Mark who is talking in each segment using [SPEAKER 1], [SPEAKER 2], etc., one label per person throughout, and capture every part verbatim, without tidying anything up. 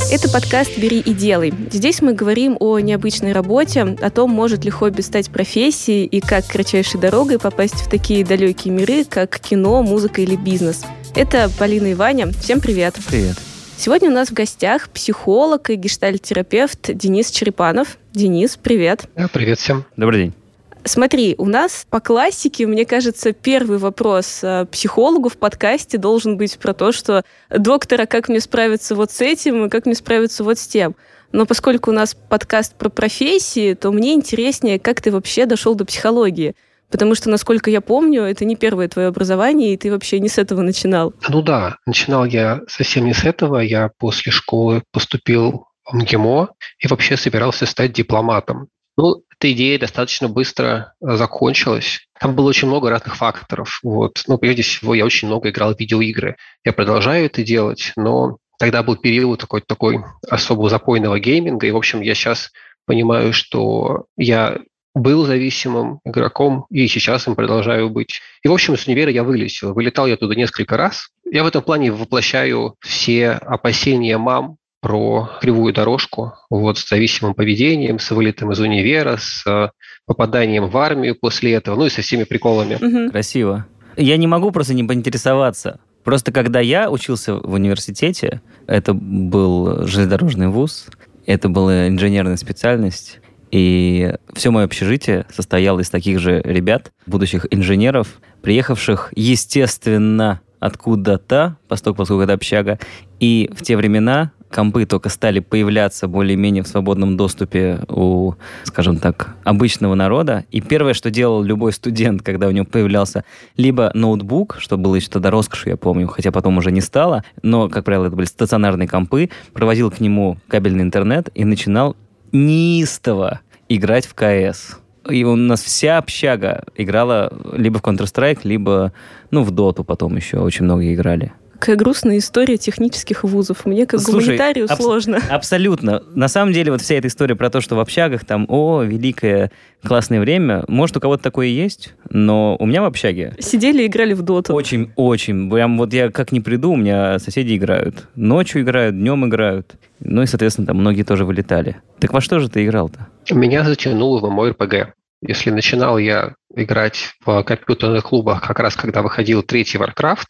[SPEAKER 1] Это подкаст «Бери и делай». Здесь мы говорим о необычной работе, о том, может ли хобби стать профессией и как кратчайшей дорогой попасть в такие далекие миры, как кино, музыка или бизнес. Это Полина и Ваня. Всем привет.
[SPEAKER 2] Привет.
[SPEAKER 1] Сегодня у нас в гостях психолог и гештальт-терапевт Денис Черепанов. Денис, привет.
[SPEAKER 3] Привет всем.
[SPEAKER 2] Добрый день.
[SPEAKER 1] Смотри, у нас по классике, мне кажется, первый вопрос психологу в подкасте должен быть про то, что «доктор, а как мне справиться вот с этим, и как мне справиться вот с тем?» Но поскольку у нас подкаст про профессии, то мне интереснее, как ты вообще дошел до психологии. Потому что, насколько я помню, это не первое твое образование, и ты вообще не с этого начинал.
[SPEAKER 3] Ну да, начинал я совсем не с этого. Я после школы поступил в МГИМО и вообще собирался стать дипломатом. Ну, эта идея достаточно быстро закончилась. Там было очень много разных факторов. Вот. Ну, прежде всего, я очень много играл в видеоигры. Я продолжаю это делать, но тогда был период такой, такой особо запойного гейминга. И, в общем, я сейчас понимаю, что я был зависимым игроком, и сейчас им продолжаю быть. И, в общем, из универа я вылетел. Вылетал я туда несколько раз. Я в этом плане воплощаю все опасения мам про кривую дорожку, вот, с зависимым поведением, с вылетом из универа, с попаданием в армию после этого, ну и со всеми приколами.
[SPEAKER 1] Угу.
[SPEAKER 2] Красиво. Я не могу просто не поинтересоваться. Просто когда я учился в университете, это был железнодорожный вуз, это была инженерная специальность, и все мое общежитие состояло из таких же ребят, будущих инженеров, приехавших, естественно, откуда-то, поскольку это общага, и в те времена компы только стали появляться более-менее в свободном доступе у, скажем так, обычного народа. И первое, что делал любой студент, когда у него появлялся либо ноутбук, что было еще тогда роскошью, я помню, хотя потом уже не стало, но, как правило, это были стационарные компы, проводил к нему кабельный интернет и начинал неистово играть в КС. И у нас вся общага играла либо в Counter-Strike, либо, ну, в Доту потом еще очень много играли.
[SPEAKER 1] Какая грустная история технических вузов. Мне как
[SPEAKER 2] Слушай,
[SPEAKER 1] гуманитарию
[SPEAKER 2] абс-
[SPEAKER 1] сложно.
[SPEAKER 2] Абсолютно. На самом деле вот вся эта история про то, что в общагах там, о, великое, классное время, может, у кого-то такое и есть, но у меня в общаге...
[SPEAKER 1] Сидели и играли в доту.
[SPEAKER 2] Очень-очень. Прям вот я как ни приду, у меня соседи играют. Ночью играют, днем играют. Ну и, соответственно, там многие тоже вылетали. Так во что же ты играл-то?
[SPEAKER 3] Меня затянуло в мой эр пи джи. Если начинал я играть в компьютерных клубах как раз когда выходил третий Warcraft,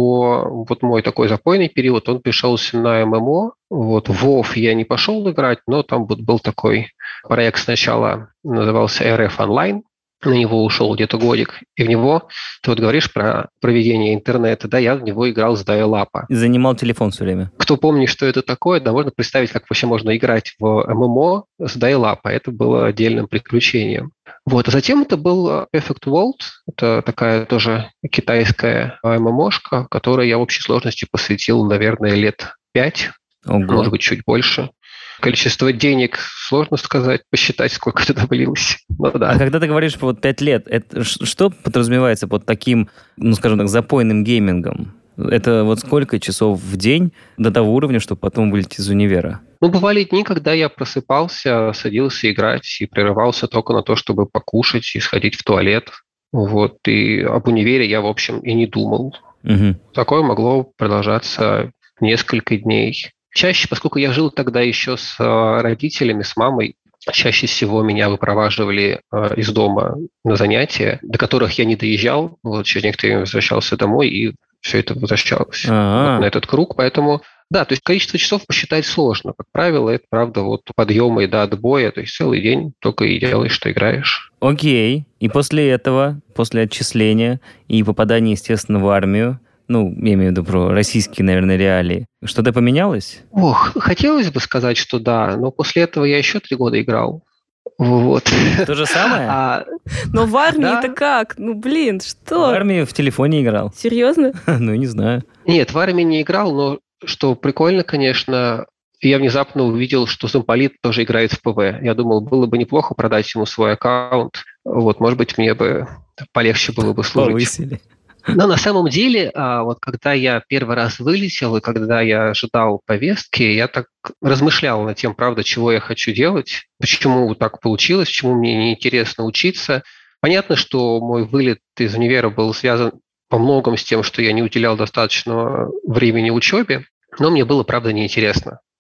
[SPEAKER 3] то вот мой такой запойный период, он пришелся на эм эм о. Вот, в WoW я не пошел играть, но там вот был такой проект сначала, назывался эр эф Online. На него ушел где-то годик, и в него, ты вот говоришь про проведение интернета, да, я в него играл с дайл-апа.
[SPEAKER 2] Занимал телефон все время.
[SPEAKER 3] Кто помнит, что это такое, да, можно представить, как вообще можно играть в эм эм о с дайл-апа. Это было отдельным приключением. Вот, а затем это был Perfect World, это такая тоже китайская эм эм о-шка, которой я в общей сложности посвятил, наверное, лет пять,
[SPEAKER 2] Ого.
[SPEAKER 3] Может быть, чуть больше. Количество денег сложно сказать, посчитать, сколько туда влилось. Ну, да.
[SPEAKER 2] А когда ты говоришь вот пять лет, это что подразумевается под таким, ну, скажем так, запойным геймингом? Это вот сколько часов в день до того уровня, чтобы потом вылететь из универа?
[SPEAKER 3] Ну, бывали дни, когда я просыпался, садился играть и прерывался только на то, чтобы покушать и сходить в туалет. Вот. И об универе я, в общем, и не думал.
[SPEAKER 2] Угу.
[SPEAKER 3] Такое могло продолжаться несколько дней. Чаще, поскольку я жил тогда еще с родителями, с мамой, чаще всего меня выпроваживали э, из дома на занятия, до которых я не доезжал. Вот, через некоторое время возвращался домой, и все это возвращалось вот на этот круг. Поэтому, да, то есть количество часов посчитать сложно. Как правило, это, правда, вот подъема и до отбоя, то есть целый день только и делаешь, что играешь.
[SPEAKER 2] Окей. И после этого, после отчисления и попадания, естественно, в армию, ну, я имею в виду про российские, наверное, реалии. Что-то поменялось?
[SPEAKER 3] Ох, хотелось бы сказать, что да, но после этого я еще три года играл. Вот.
[SPEAKER 2] То же самое?
[SPEAKER 3] А,
[SPEAKER 1] Но в армии-то
[SPEAKER 3] да.
[SPEAKER 1] как? Ну, блин, что?
[SPEAKER 2] В армии в телефоне играл.
[SPEAKER 1] Серьезно?
[SPEAKER 2] Ну, не знаю.
[SPEAKER 3] Нет, в армии не играл, но что прикольно, конечно, я внезапно увидел, что замполит тоже играет в ПВ. Я думал, было бы неплохо продать ему свой аккаунт. Вот, может быть, мне бы полегче было бы служить.
[SPEAKER 2] Повысили.
[SPEAKER 3] Но на самом деле, вот когда я первый раз вылетел, и когда я ожидал повестки, я так размышлял над тем, правда, чего я хочу делать, почему так получилось, почему мне неинтересно учиться. Понятно, что мой вылет из универа был связан по многому с тем, что я не уделял достаточно времени учебе, но мне было, правда, неинтересно.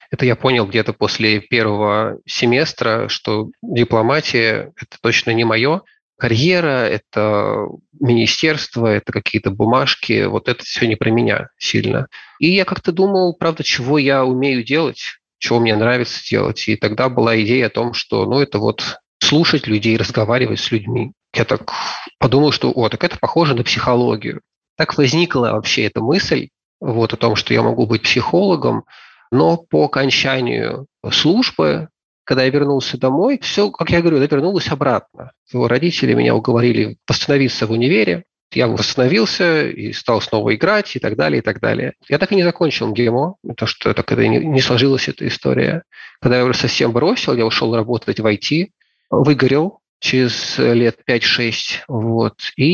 [SPEAKER 3] Это я понял где-то после первого семестра, что дипломатия – это точно не мое. Карьера, это министерство, это какие-то бумажки. Вот это все не про меня сильно. И я как-то думал, правда, чего я умею делать, чего мне нравится делать. И тогда была идея о том, что ну, это вот слушать людей, разговаривать с людьми. Я так подумал, что о, так это похоже на психологию. Так возникла вообще эта мысль вот, о том, что я могу быть психологом, но по окончанию службы, когда я вернулся домой, все, как я говорю, это вернулось обратно. Его родители меня уговорили восстановиться в универе. Я восстановился и стал снова играть и так далее, и так далее. Я так и не закончил МГИМО, потому что так это не, не сложилась эта история. Когда я уже совсем бросил, я ушел работать в ай ти, выгорел через лет пять-шесть. Вот,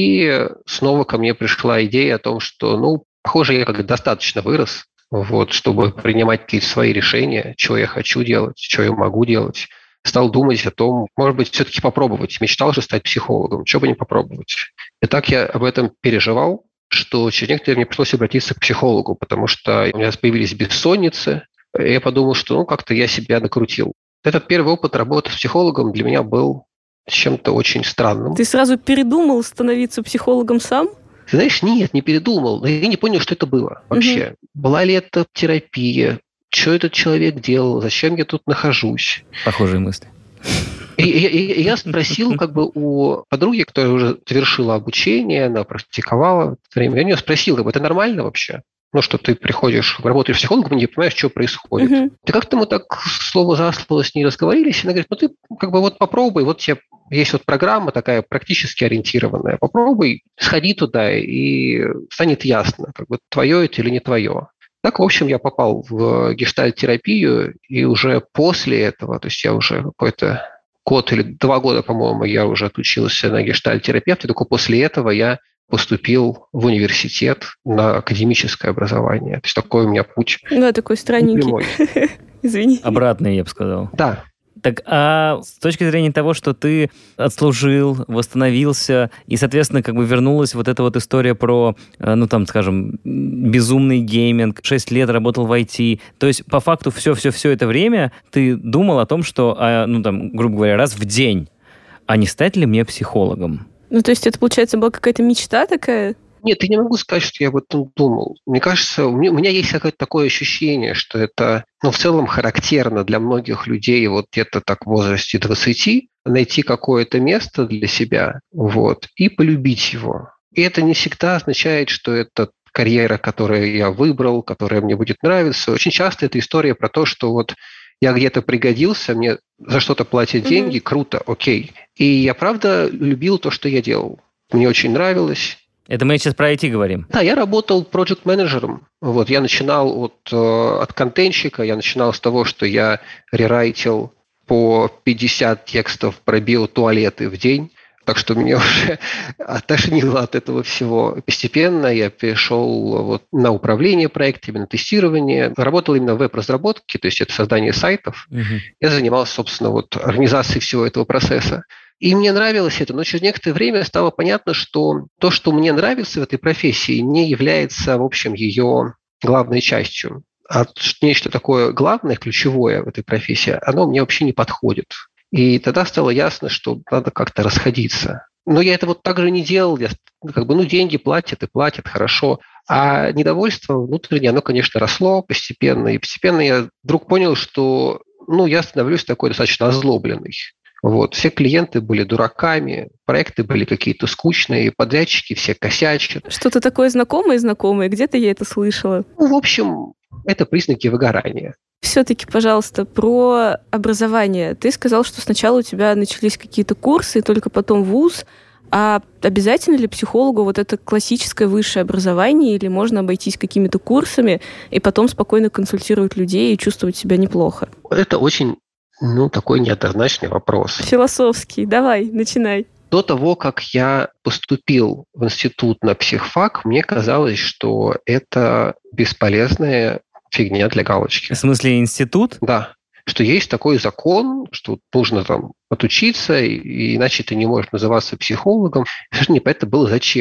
[SPEAKER 3] и снова ко мне пришла идея о том, что, ну, похоже, я как-то достаточно вырос, вот, чтобы принимать какие-то свои решения, что я хочу делать, что я могу делать. Стал думать о том, может быть, все-таки попробовать. Мечтал же стать психологом, что бы не попробовать. И так я об этом переживал, что через некоторое время мне пришлось обратиться к психологу, потому что у меня появились бессонницы, и я подумал, что ну, как-то я себя накрутил. Этот первый опыт работы с психологом для меня был чем-то очень странным.
[SPEAKER 1] Ты сразу передумал становиться психологом сам?
[SPEAKER 3] Ты знаешь, нет, не передумал. Но я не понял, что это было вообще. Угу. Была ли это терапия? Что этот человек делал? Зачем я тут нахожусь?
[SPEAKER 2] Похожие мысли.
[SPEAKER 3] И, и, и я спросил как бы у подруги, которая уже завершила обучение, она практиковала в это время. Я у нее спросил, как бы, это нормально вообще? Ну, что ты приходишь, работаешь психологом, не понимаешь, что происходит. Uh-huh. И как-то мы так слово за слово с ней разговорились, и она говорит, ну ты как бы вот попробуй, вот тебе есть вот программа такая практически ориентированная, попробуй, сходи туда, и станет ясно, как бы твое это или не твое. Так, в общем, я попал в гештальт-терапию, и уже после этого, то есть я уже какой-то год или два года, по-моему, я уже отучился на гештальт-терапевта, и только после этого я поступил в университет на академическое образование. То есть такой у меня путь.
[SPEAKER 1] Да, такой странненький. Извини.
[SPEAKER 2] Обратный, я бы сказал.
[SPEAKER 3] Да.
[SPEAKER 2] Так, а с точки зрения того, что ты отслужил, восстановился, и, соответственно, как бы вернулась вот эта вот история про, ну, там, скажем, безумный гейминг, шесть лет работал в ай ти, то есть, по факту, все-все-все это время ты думал о том, что, ну, там, грубо говоря, раз в день, а не стать ли мне психологом?
[SPEAKER 1] Ну, то есть это, получается, была какая-то мечта такая?
[SPEAKER 3] Нет, я не могу сказать, что я об этом думал. Мне кажется, у меня, у меня есть какое-то такое ощущение, что это, ну, в целом характерно для многих людей вот где-то так в возрасте двадцати найти какое-то место для себя, вот, и полюбить его. И это не всегда означает, что это карьера, которую я выбрал, которая мне будет нравиться. Очень часто это история про то, что вот я где-то пригодился, мне за что-то платят mm-hmm. деньги, круто, окей. И я, правда, любил то, что я делал. Мне очень нравилось.
[SPEAKER 2] Это мы сейчас про ай ти говорим.
[SPEAKER 3] Да, я работал проект-менеджером. Вот, я начинал от, от контентщика, я начинал с того, что я рерайтил по пятьдесят текстов про биотуалеты в день. Так что меня уже отошнило от этого всего. Постепенно я перешел вот на управление проектами, на тестирование. Работал именно в веб-разработке, то есть это создание сайтов. Угу. Я занимался, собственно, вот организацией всего этого процесса. И мне нравилось это, но через некоторое время стало понятно, что то, что мне нравится в этой профессии, не является, в общем, ее главной частью. А нечто такое главное, ключевое в этой профессии, оно мне вообще не подходит. И тогда стало ясно, что надо как-то расходиться. Но я это вот так же не делал. Я, как бы, ну, деньги платят и платят, хорошо. А недовольство внутреннее, оно, конечно, росло постепенно. И постепенно я вдруг понял, что, ну, я становлюсь такой достаточно озлобленный. Вот. Все клиенты были дураками, проекты были какие-то скучные, подрядчики все косячат.
[SPEAKER 1] Что-то такое знакомое-знакомое, где-то я это слышала.
[SPEAKER 3] Ну, в общем, это признаки выгорания.
[SPEAKER 1] Все-таки, пожалуйста, про образование. Ты сказал, что сначала у тебя начались какие-то курсы, только потом вуз. А обязательно ли психологу вот это классическое высшее образование, или можно обойтись какими-то курсами и потом спокойно консультировать людей и чувствовать себя неплохо?
[SPEAKER 3] Это очень... Ну, такой неоднозначный вопрос.
[SPEAKER 1] Философский. Давай, начинай.
[SPEAKER 3] До того, как я поступил в институт на психфак, мне казалось, что это бесполезная фигня для галочки.
[SPEAKER 2] В смысле институт?
[SPEAKER 3] Да. Что есть такой закон, что нужно там отучиться, и, и иначе ты не можешь называться психологом. Даже непонятно было зачем.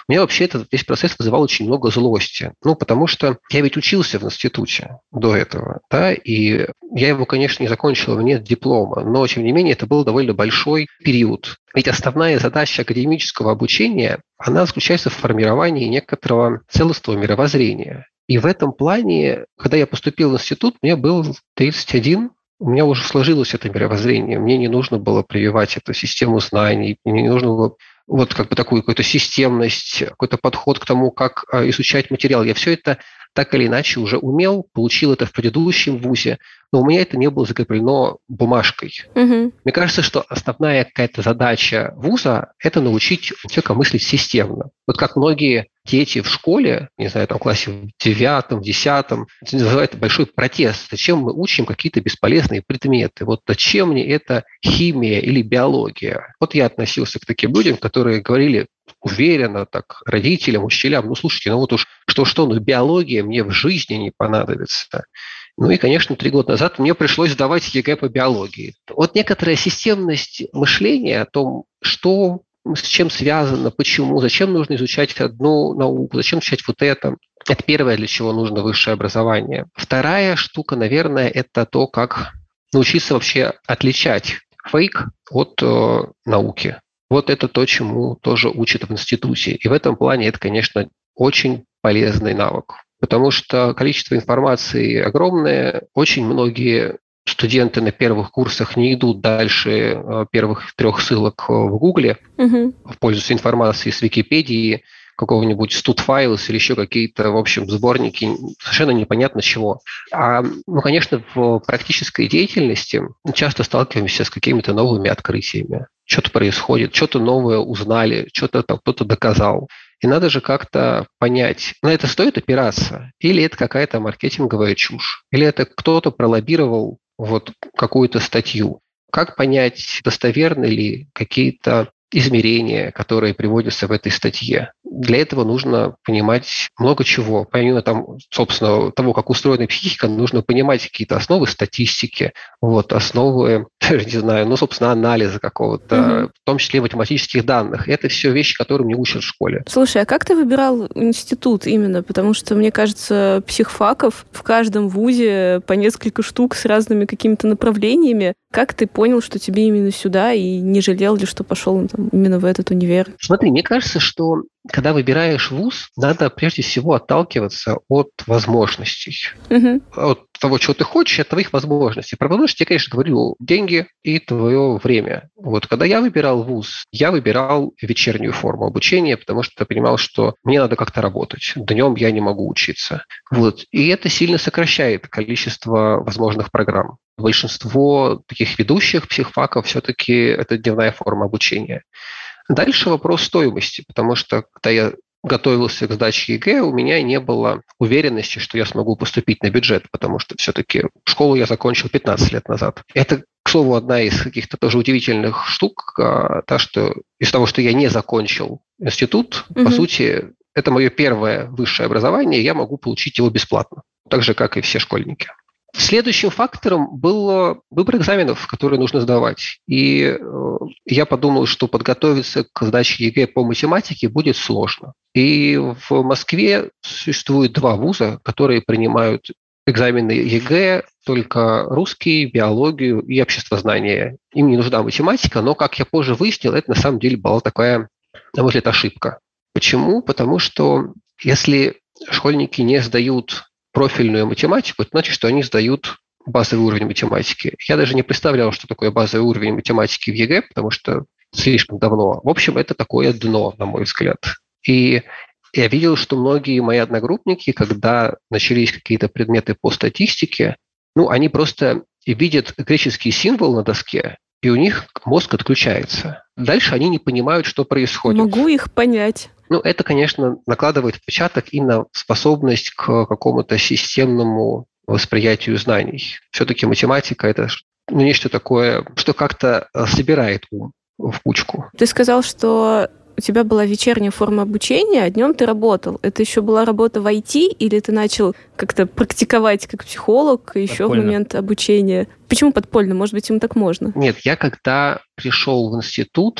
[SPEAKER 3] у меня вообще этот весь процесс вызывал очень много злости. Ну, потому что я ведь учился в институте до этого, да, и я его, конечно, не закончил, нет диплома, но, тем не менее, это был довольно большой период. Ведь основная задача академического обучения, она заключается в формировании некоторого целостного мировоззрения. И в этом плане, когда я поступил в институт, мне был тридцать один, у меня уже сложилось это мировоззрение. Мне не нужно было прививать эту систему знаний, мне не нужно было вот как бы такую какую-то системность, какой-то подход к тому, как изучать материал. Я все это так или иначе уже умел, получил это в предыдущем вузе, но у меня это не было закреплено бумажкой.
[SPEAKER 1] Угу.
[SPEAKER 3] Мне кажется, что основная какая-то задача вуза – это научить человека мыслить системно. Вот как многие дети в школе, не знаю, там в классе в девятом, десятом, называют большой протест. Зачем мы учим какие-то бесполезные предметы? Вот зачем мне это химия или биология? Вот я относился к таким людям, которые говорили уверенно так родителям, учителям, ну, слушайте, ну вот уж что-что, но биология мне в жизни не понадобится. Ну и, конечно, три года назад мне пришлось сдавать ЕГЭ по биологии. Вот некоторая системность мышления о том, что с чем связано, почему, зачем нужно изучать одну науку, зачем изучать вот это. Это первое, для чего нужно высшее образование. Вторая штука, наверное, это то, как научиться вообще отличать фейк от э, науки. Вот это то, чему тоже учат в институте. И в этом плане это, конечно, очень полезный навык. Потому что количество информации огромное. Очень многие студенты на первых курсах не идут дальше первых трех ссылок в Гугле, угу. пользуются информацией с Википедии, какого-нибудь студфайлс или еще какие-то, в общем, сборники совершенно непонятно чего. А, ну, конечно, в практической деятельности часто сталкиваемся с какими-то новыми открытиями. Что-то происходит, что-то новое узнали, что-то там кто-то доказал. И надо же как-то понять, на это стоит опираться, или это какая-то маркетинговая чушь, или это кто-то пролоббировал вот какую-то статью. Как понять, достоверны ли какие-то измерения, которые приводятся в этой статье? Для этого нужно понимать много чего. Помимо там, собственно, того, как устроена психика, нужно понимать какие-то основы статистики, вот, основы, не знаю, ну, собственно, анализа какого-то, mm-hmm. в том числе математических данных. Это все вещи, которые не учат в школе.
[SPEAKER 1] Слушай, а как ты выбирал институт именно? Потому что, мне кажется, психфаков в каждом вузе по несколько штук с разными какими-то направлениями. Как ты понял, что тебе именно сюда, и не жалел ли, что пошел там, именно в этот универ?
[SPEAKER 3] Смотри, мне кажется, что когда выбираешь вуз, надо прежде всего отталкиваться от возможностей. Uh-huh. От того, чего ты хочешь, от твоих возможностей. Про возможности я, конечно, говорю деньги и твое время. Вот когда я выбирал вуз, я выбирал вечернюю форму обучения, потому что понимал, что мне надо как-то работать. Днем я не могу учиться. Вот. И это сильно сокращает количество возможных программ. Большинство таких ведущих психфаков все-таки это дневная форма обучения. Дальше вопрос стоимости, потому что когда я готовился к сдаче ЕГЭ, у меня не было уверенности, что я смогу поступить на бюджет, потому что все-таки школу я закончил пятнадцать лет назад. Это, к слову, одна из каких-то тоже удивительных штук, та, что из того, что я не закончил институт, угу. по сути, это мое первое высшее образование, я могу получить его бесплатно, так же, как и все школьники. Следующим фактором был выбор экзаменов, которые нужно сдавать. И э, я подумал, что подготовиться к сдаче ЕГЭ по математике будет сложно. И в Москве существует два вуза, которые принимают экзамены ЕГЭ, только русский, биологию и обществознание. Им не нужна математика, но, как я позже выяснил, это на самом деле была такая, на мой взгляд, ошибка. Почему? Потому что если школьники не сдают профильную математику, это значит, что они сдают базовый уровень математики. Я даже не представлял, что такое базовый уровень математики в ЕГЭ, потому что слишком давно. В общем, это такое дно, на мой взгляд. И я видел, что многие мои одногруппники, когда начались какие-то предметы по статистике, ну, они просто видят греческий символ на доске, и у них мозг отключается. Дальше они не понимают, что происходит.
[SPEAKER 1] Могу их понять.
[SPEAKER 3] Ну, это, конечно, накладывает отпечаток и на способность к какому-то системному восприятию знаний. Все-таки математика – это ну, нечто такое, что как-то собирает ум в кучку.
[SPEAKER 1] Ты сказал, что у тебя была вечерняя форма обучения, а днем ты работал. Это еще была работа в ай ти, или ты начал как-то практиковать как психолог еще подпольно. В момент обучения? Почему подпольно? Может быть, им так можно?
[SPEAKER 3] Нет, я когда пришел в институт,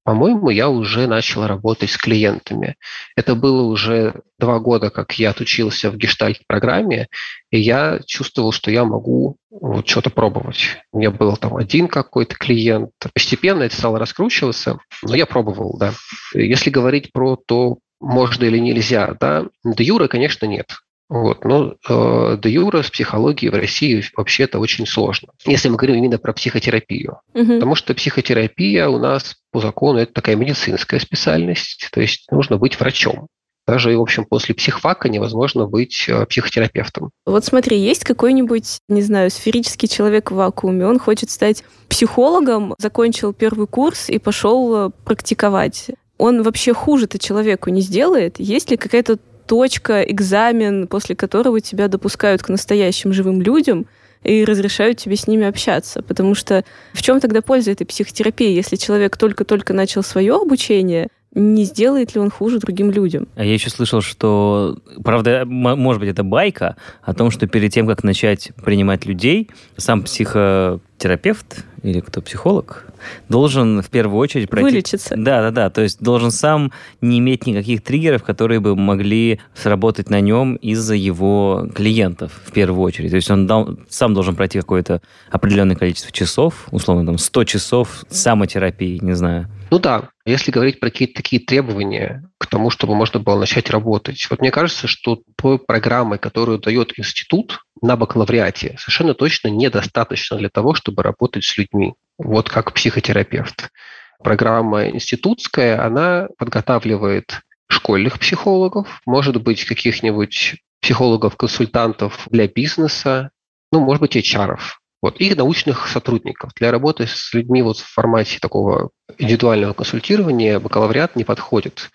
[SPEAKER 3] по-моему, я уже начал работать с клиентами. Это было уже два года, как я отучился в гештальт-программе, и я чувствовал, что я могу вот что-то пробовать. У меня был там один какой-то клиент. Постепенно это стало раскручиваться, но я пробовал, да. Если говорить про то, можно или нельзя, да, де юре, конечно, нет. Вот. Но э, де юре с психологией в России вообще это очень сложно. Если мы говорим именно про психотерапию. Угу. Потому что психотерапия у нас по закону это такая медицинская специальность, то есть нужно быть врачом. Даже, в общем, после психфака невозможно быть э, психотерапевтом.
[SPEAKER 1] Вот смотри, есть какой-нибудь, не знаю, сферический человек в вакууме, он хочет стать психологом, закончил первый курс и пошел практиковать. Он вообще хуже-то человеку не сделает? Есть ли какая-то точка, экзамен, после которого тебя допускают к настоящим живым людям и разрешают тебе с ними общаться? Потому что в чем тогда польза этой психотерапии, если человек только-только начал свое обучение, не сделает ли он хуже другим людям?
[SPEAKER 2] А я еще слышал, что, правда, может быть, это байка о том, что перед тем, как начать принимать людей, сам психотерапевт или кто психолог должен в первую очередь пройти...
[SPEAKER 1] Вылечиться.
[SPEAKER 2] Да, да, да. То есть должен сам не иметь никаких триггеров, которые бы могли сработать на нем из-за его клиентов в первую очередь. То есть он дал, сам должен пройти какое-то определенное количество часов, условно, там, сто часов самотерапии, не знаю.
[SPEAKER 3] Ну да, если говорить про какие-то такие требования к тому, чтобы можно было начать работать. Вот мне кажется, что той программы, которую дает институт на бакалавриате, совершенно точно недостаточно для того, чтобы работать с людьми. Вот как психотерапевт. Программа институтская, она подготавливает школьных психологов, может быть, каких-нибудь психологов-консультантов для бизнеса, ну, может быть, эйч ар-ов. Вот, и научных сотрудников. Для работы с людьми вот в формате такого индивидуального консультирования бакалавриат не подходит.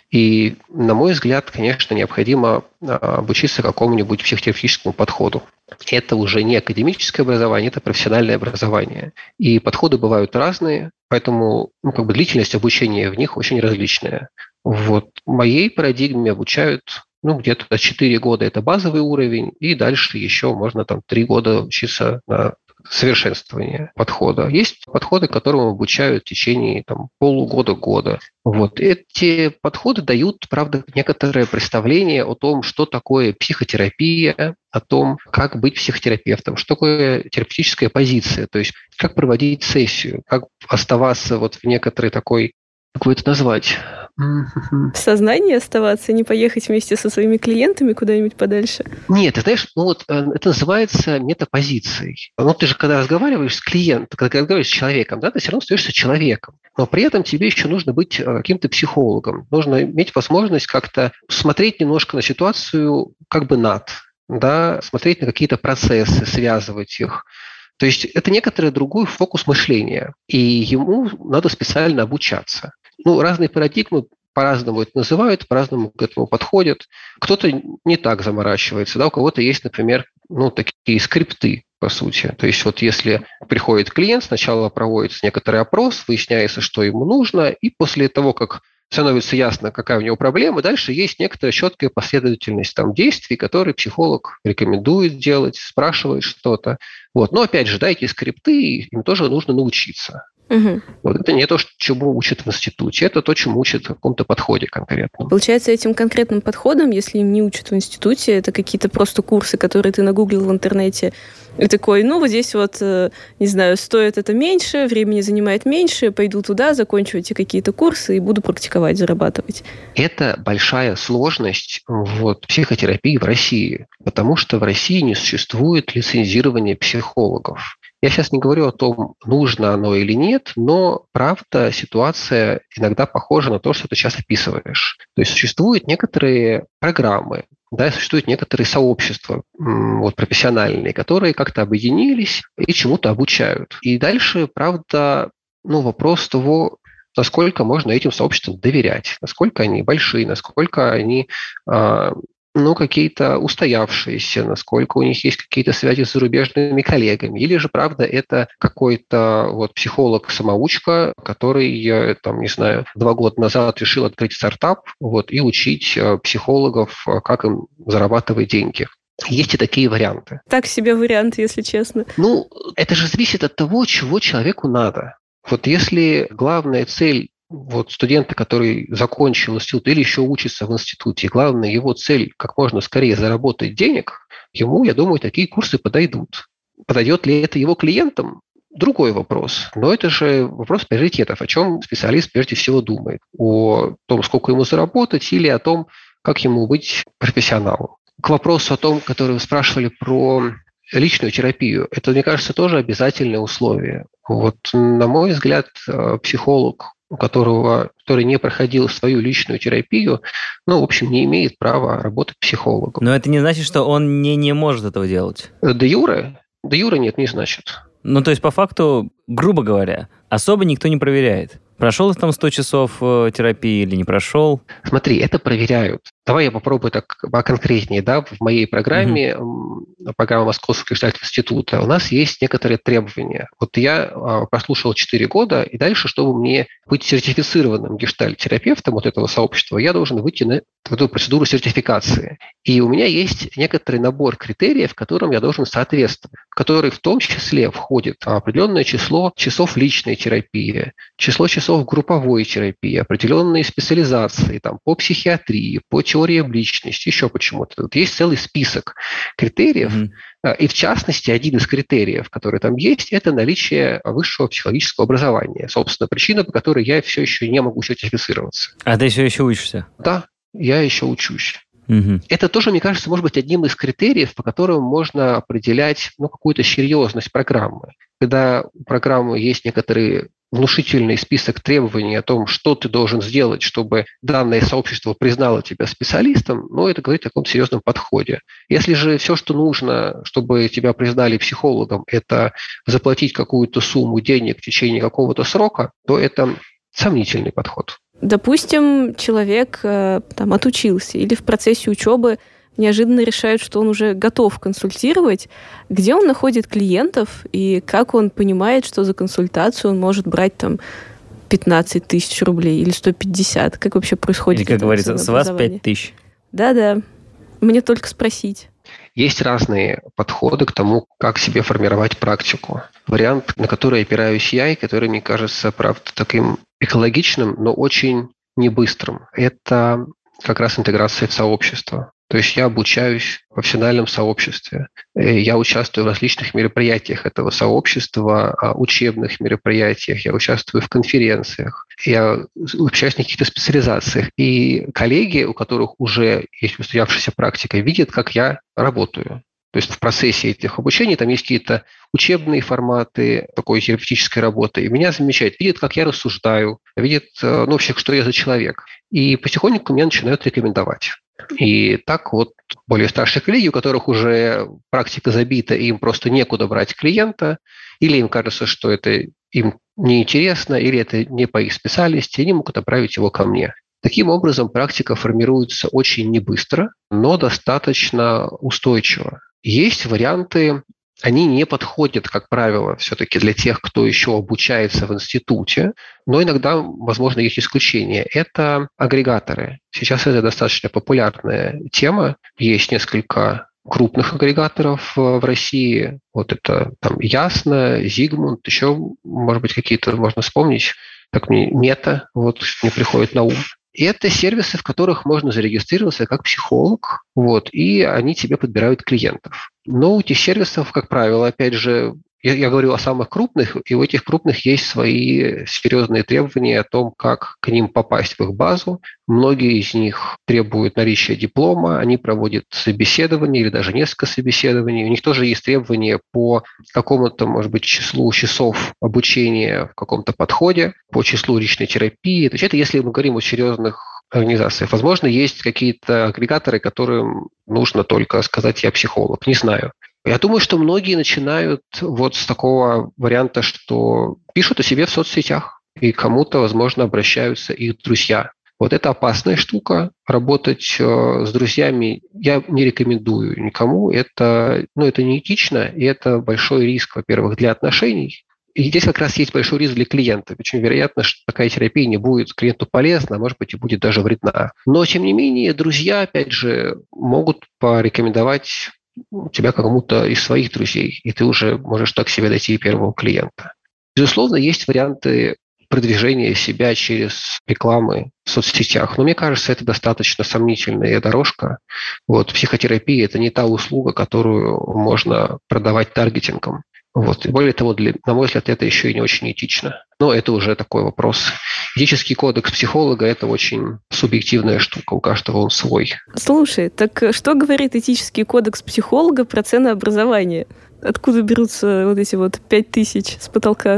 [SPEAKER 3] И, на мой взгляд, конечно, необходимо обучиться какому-нибудь психотерапевтическому подходу. Это уже не академическое образование, это профессиональное образование. И подходы бывают разные, поэтому ну, как бы длительность обучения в них очень различная. Вот. В моей парадигме обучают ну, где-то четыре года – это базовый уровень, и дальше еще можно там три года учиться на совершенствование подхода. Есть подходы, которым обучают в течение там, полугода-года. Вот. Эти подходы дают, правда, некоторое представление о том, что такое психотерапия, о том, как быть психотерапевтом, что такое терапевтическая позиция, то есть как проводить сессию, как оставаться вот в некоторой такой, как бы это назвать,
[SPEAKER 1] в сознании оставаться, не поехать вместе со своими клиентами куда-нибудь подальше?
[SPEAKER 3] Нет, ты знаешь, ну вот это называется метапозицией. Ну ты же когда разговариваешь с клиентом, когда разговариваешь с человеком, да, ты все равно остаешься человеком. Но при этом тебе еще нужно быть каким-то психологом. Нужно иметь возможность как-то смотреть немножко на ситуацию как бы над, да, смотреть на какие-то процессы, связывать их. То есть это некоторый другой фокус мышления, и ему надо специально обучаться. Ну, разные парадигмы по-разному это называют, по-разному к этому подходят. Кто-то не так заморачивается, да, у кого-то есть, например, ну, такие скрипты, по сути. То есть вот если приходит клиент, сначала проводится некоторый опрос, выясняется, что ему нужно, и после того, как становится ясно, какая у него проблема, дальше есть некоторая четкая последовательность там, действий, которые психолог рекомендует делать, спрашивает что-то. Вот. Но опять же, да, эти скрипты, им тоже нужно научиться. Угу. Вот это не то, чему учат в институте, это то, чему учат в каком-то подходе конкретном.
[SPEAKER 1] Получается, этим конкретным подходом, если им не учат в институте, это какие-то просто курсы, которые ты нагуглил в интернете, и такой, ну, вот здесь вот, не знаю, стоит это меньше, времени занимает меньше, пойду туда, закончу эти какие-то курсы и буду практиковать, зарабатывать.
[SPEAKER 3] Это большая сложность вот, психотерапии в России, потому что в России не существует лицензирования психологов. Я сейчас не говорю о том, нужно оно или нет, но, правда, ситуация иногда похожа на то, что ты сейчас описываешь. То есть существуют некоторые программы, да, существуют некоторые сообщества вот, профессиональные, которые как-то объединились и чему-то обучают. И дальше, правда, ну, вопрос того, насколько можно этим сообществам доверять, насколько они большие, насколько они ну, какие-то устоявшиеся, насколько у них есть какие-то связи с зарубежными коллегами. Или же, правда, это какой-то вот психолог-самоучка, который, там, не знаю, два года назад решил открыть стартап вот, и учить психологов, как им зарабатывать деньги. Есть и такие варианты.
[SPEAKER 1] Так себе варианты, если честно.
[SPEAKER 3] Ну, это же зависит от того, чего человеку надо. Вот если главная цель вот студента, который закончил институт или еще учится в институте, главная его цель как можно скорее заработать денег, ему, я думаю, такие курсы подойдут. Подойдет ли это его клиентам? Другой вопрос. Но это же вопрос приоритетов. О чем специалист прежде всего думает? О том, сколько ему заработать, или о том, как ему быть профессионалом? К вопросу о том, который вы спрашивали про личную терапию, это, мне кажется, тоже обязательное условие. Вот, на мой взгляд, психолог, у которого, который не проходил свою личную терапию, ну, в общем, не имеет права работать психологом.
[SPEAKER 2] Но это не значит, что он не, не может этого делать?
[SPEAKER 3] Де юре? Де юре нет, не значит.
[SPEAKER 2] Ну, то есть, по факту, грубо говоря, особо никто не проверяет. Прошел там сто часов терапии или не прошел?
[SPEAKER 3] Смотри, это проверяют. Давай я попробую так поконкретнее. Да? В моей программе, mm-hmm. программа Московского государственного института, у нас есть некоторые требования. Вот я прослушал четыре года, и дальше, чтобы мне быть сертифицированным гештальт-терапевтом вот этого сообщества, я должен выйти на эту процедуру сертификации. И у меня есть некоторый набор критериев, которым я должен соответствовать, в который в том числе входит определенное число часов личной терапии, число часов групповой терапии, определенные специализации там, по психиатрии, по теории личности, еще почему-то. Вот есть целый список критериев, mm-hmm. и в частности, один из критериев, который там есть, это наличие высшего психологического образования. Собственно, причина, по которой я все еще не могу сертифицироваться.
[SPEAKER 2] А ты все еще учишься?
[SPEAKER 3] Да, я еще учусь.
[SPEAKER 2] Угу.
[SPEAKER 3] Это тоже, мне кажется, может быть одним из критериев, по которым можно определять ну, какую-то серьезность программы. Когда у программы есть некоторые внушительный список требований о том, что ты должен сделать, чтобы данное сообщество признало тебя специалистом, ну, это говорит о таком серьезном подходе. Если же все, что нужно, чтобы тебя признали психологом, это заплатить какую-то сумму денег в течение какого-то срока, то это сомнительный подход.
[SPEAKER 1] Допустим, человек там отучился или в процессе учебы неожиданно решает, что он уже готов консультировать. Где он находит клиентов и как он понимает, что за консультацию он может брать там пятнадцать тысяч рублей или сто пятьдесят? Как вообще происходит?
[SPEAKER 2] Или, как говорится, с вас пять тысяч.
[SPEAKER 1] Да-да. Мне только спросить.
[SPEAKER 3] Есть разные подходы к тому, как себе формировать практику. Вариант, на который опираюсь я, и который, мне кажется, правда, таким экологичным, но очень небыстрым, это как раз интеграция в сообщество. То есть я обучаюсь в профессиональном сообществе, я участвую в различных мероприятиях этого сообщества, учебных мероприятиях, я участвую в конференциях, я участвую в каких-то специализациях. И коллеги, у которых уже есть устоявшаяся практика, видят, как я работаю. То есть в процессе этих обучений там есть какие-то учебные форматы такой терапевтической работы. И меня замечают, видят, как я рассуждаю, видят, ну, вообще, что я за человек. И потихоньку меня начинают рекомендовать. И так вот более старшие коллеги, у которых уже практика забита, и им просто некуда брать клиента, или им кажется, что это им неинтересно, или это не по их специальности, они могут отправить его ко мне. Таким образом, практика формируется очень небыстро, но достаточно устойчиво. Есть варианты, они не подходят, как правило, все-таки для тех, кто еще обучается в институте, но иногда, возможно, есть исключения. Это агрегаторы. Сейчас это достаточно популярная тема. Есть несколько крупных агрегаторов в России. Вот это там Ясно, Зигмунд, еще, может быть, какие-то можно вспомнить, как мне Мета, вот мне приходит на ум. И это сервисы, в которых можно зарегистрироваться как психолог, вот, и они тебе подбирают клиентов. Но у этих сервисов, как правило, опять же, я, я говорю о самых крупных, и у этих крупных есть свои серьезные требования о том, как к ним попасть в их базу. Многие из них требуют наличия диплома, они проводят собеседование или даже несколько собеседований. У них тоже есть требования по какому-то, может быть, числу часов обучения в каком-то подходе, по числу личной терапии. То есть это если мы говорим о серьезных организациях. Возможно, есть какие-то агрегаторы, которым нужно только сказать «я психолог». Не знаю. Я думаю, что многие начинают вот с такого варианта, что пишут о себе в соцсетях, и кому-то, возможно, обращаются их друзья. Вот это опасная штука. Работать с друзьями я не рекомендую никому. Это, ну, это неэтично, и это большой риск, во-первых, для отношений. И здесь как раз есть большой риск для клиента. Очень вероятно, что такая терапия не будет клиенту полезна, а может быть и будет даже вредна. Но, тем не менее, друзья, опять же, могут порекомендовать тебя кому-то из своих друзей, и ты уже можешь так себе дойти первого клиента. Безусловно, есть варианты продвижения себя через рекламы в соцсетях. Но мне кажется, это достаточно сомнительная дорожка. Вот, психотерапия – это не та услуга, которую можно продавать таргетингом. Вот. И более того, для, на мой взгляд, это еще и не очень этично. Но это уже такой вопрос. Этический кодекс психолога – это очень субъективная штука, у каждого он свой.
[SPEAKER 1] Слушай, так что говорит этический кодекс психолога про ценообразование? Откуда берутся вот эти вот пять тысяч с потолка?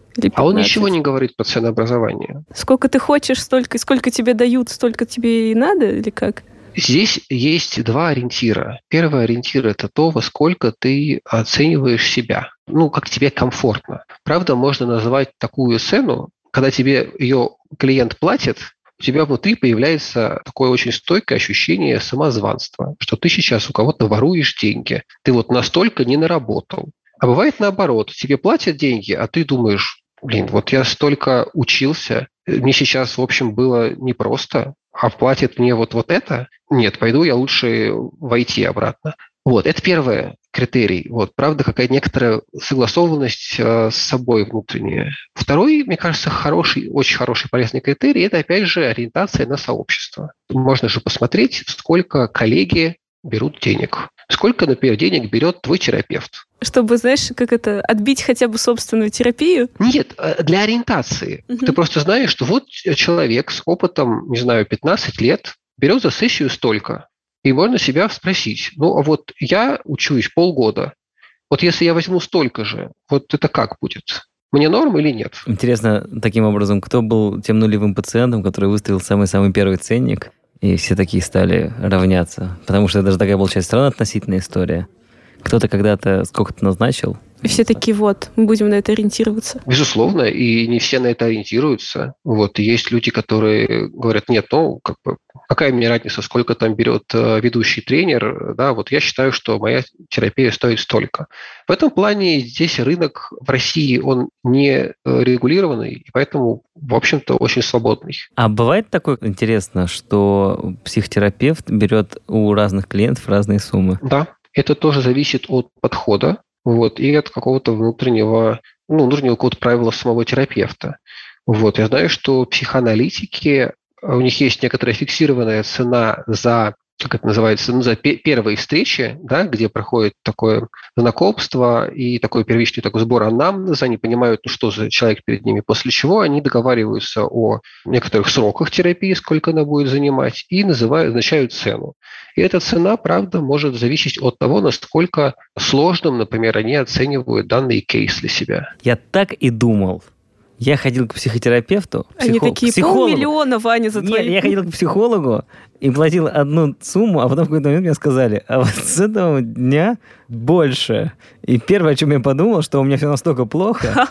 [SPEAKER 3] А он ничего не говорит про ценообразование.
[SPEAKER 1] Сколько ты хочешь, столько, сколько тебе дают, столько тебе и надо, или как?
[SPEAKER 3] Здесь есть два ориентира. Первый ориентир – это то, во сколько ты оцениваешь себя. Ну, как тебе комфортно. Правда, можно назвать такую цену, когда тебе ее клиент платит, у тебя внутри появляется такое очень стойкое ощущение самозванства, что ты сейчас у кого-то воруешь деньги. Ты вот настолько не наработал. А бывает наоборот. Тебе платят деньги, а ты думаешь, блин, вот я столько учился, мне сейчас, в общем, было непросто, а платит мне вот, вот это? Нет, пойду я лучше войти обратно. Вот, это первый критерий. Вот, правда, какая-то некоторая согласованность э, с собой внутренняя. Второй, мне кажется, хороший, очень хороший, полезный критерий – это, опять же, ориентация на сообщество. Можно же посмотреть, сколько коллеги берут денег. Сколько, например, денег берет твой терапевт?
[SPEAKER 1] Чтобы, знаешь, как это, отбить хотя бы собственную терапию?
[SPEAKER 3] Нет, для ориентации. Угу. Ты просто знаешь, что вот человек с опытом, не знаю, пятнадцать лет берет за сессию столько. И можно себя спросить, ну, а вот я учусь полгода. Вот если я возьму столько же, вот это как будет? Мне норм или нет?
[SPEAKER 2] Интересно, таким образом, кто был тем нулевым пациентом, который выставил самый-самый первый ценник, и все такие стали равняться? Потому что это же такая, получается, странно относительная история. Кто-то когда-то сколько-то назначил.
[SPEAKER 1] И все такие, вот, мы будем на это ориентироваться.
[SPEAKER 3] Безусловно, и не все на это ориентируются. Вот, и есть люди, которые говорят, нет, ну, как бы, какая мне разница, сколько там берет ведущий тренер, да, вот я считаю, что моя терапия стоит столько. В этом плане здесь рынок в России, он не регулированный, и поэтому, в общем-то, очень свободный.
[SPEAKER 2] А бывает такое интересно, что психотерапевт берет у разных клиентов разные суммы?
[SPEAKER 3] Да, это тоже зависит от подхода. Вот, и от какого-то внутреннего, ну, внутреннего какого-то правила самого терапевта. Вот, я знаю, что психоаналитики, у них есть некоторая фиксированная цена за, как это называется, ну, за первые встречи, да, где проходит такое знакомство и такой первичный такой сбор анамнеза, они понимают, ну, что за человек перед ними, после чего они договариваются о некоторых сроках терапии, сколько она будет занимать, и называют, назначают цену. И эта цена, правда, может зависеть от того, насколько сложным, например, они оценивают данный кейс для себя.
[SPEAKER 2] Я так и думал. Я ходил к психотерапевту.
[SPEAKER 1] Они психо... такие, психологу. Полмиллиона, Ваня, за твои...
[SPEAKER 2] Нет, я ходил к психологу и платил одну сумму, а потом в какой-то момент мне сказали, а вот с этого дня больше. И первое, о чем я подумал, что у меня все настолько плохо,